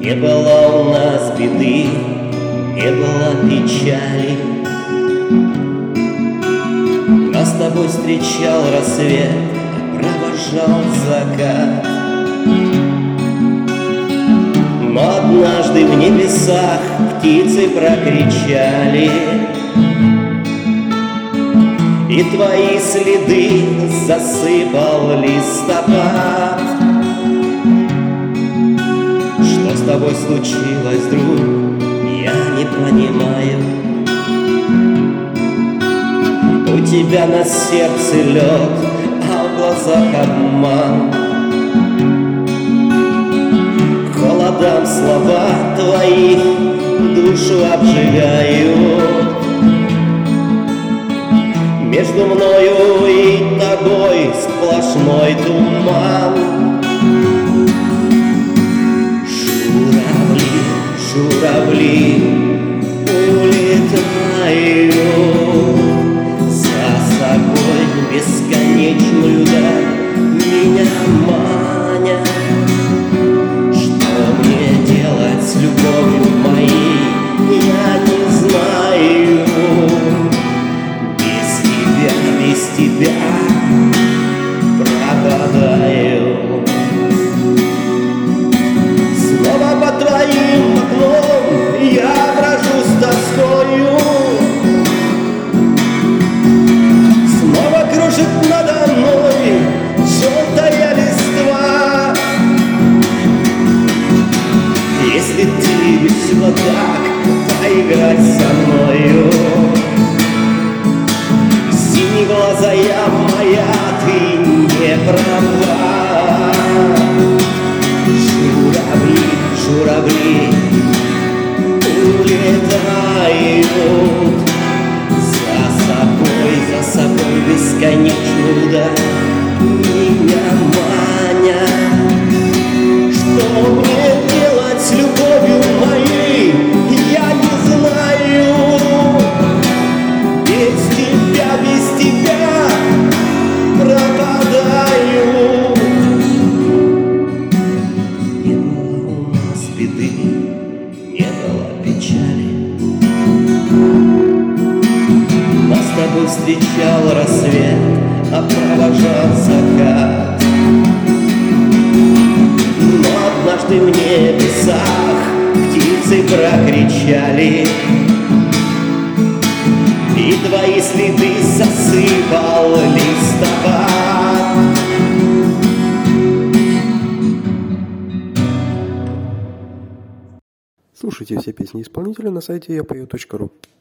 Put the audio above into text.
Не было у нас беды, не было печали. Нас с тобой встречал рассвет, провожал закат. Но однажды в небесах птицы прокричали, и твои следы засыпал листопад. Что с тобой случилось, друг, я не понимаю. У тебя на сердце лед, а в глазах обман. Холодам слова твои душу обжигают. Между мною и тобой сплошной туман. Журавли, журавли улетают за собой бесконечную даль, меня манят. Что мне делать с любовью моей, я не знаю. Без тебя пропадаю. Снова под твоим окном я брожу с тоскою. Снова кружит надо мной желтая листва. Если ты решила так поиграть со мною, глаза я моя, ты не права. Журавли, журавли улетают за собой бесконечную даль, меня манят. Что мне делать с любовью моей, я не знаю. Без тебя пропадаю. Не было у нас беды, не было печали. Нас с тобой встречал рассвет, а провожал закат. Но однажды в небесах птицы прокричали, и твои следы засыпал листопад. Слушайте все песни исполнителя на сайте yapою.ru.